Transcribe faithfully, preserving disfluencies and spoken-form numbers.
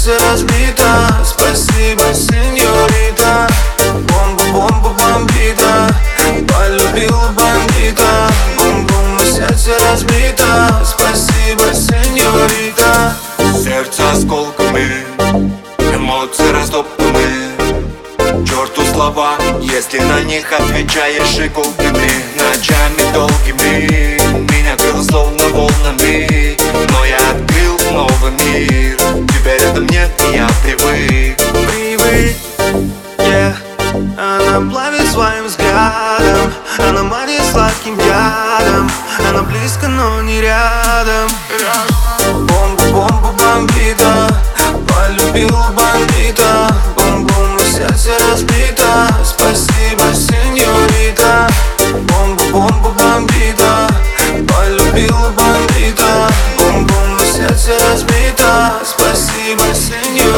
сердце разбито. Спасибо, сеньорита. Бомба-бомба бомбита. Полюбила бандита. Бум-бум, и сердце разбито. Спасибо, сеньорита. Сердце осколками, эмоции растоптаны. К черту слова, если на них отвечаешь иголками. Ночами долгими меня крыло словно волнами, но я открыл новый мир. Тебя рядом нет, и я привык. Привык, yeah. Она плавит своим взглядом. Она манит сладким ядом. Она близко, но не рядом. Бомба-бомба бомбита. Полюбила бандита. Бум-бум, и сердце разбито. Спасибо, сеньорита. Бомба-бомба бомбита. Полюбила бандита. Бум-бум, и сердце разбито. Спасибо, сеньорита.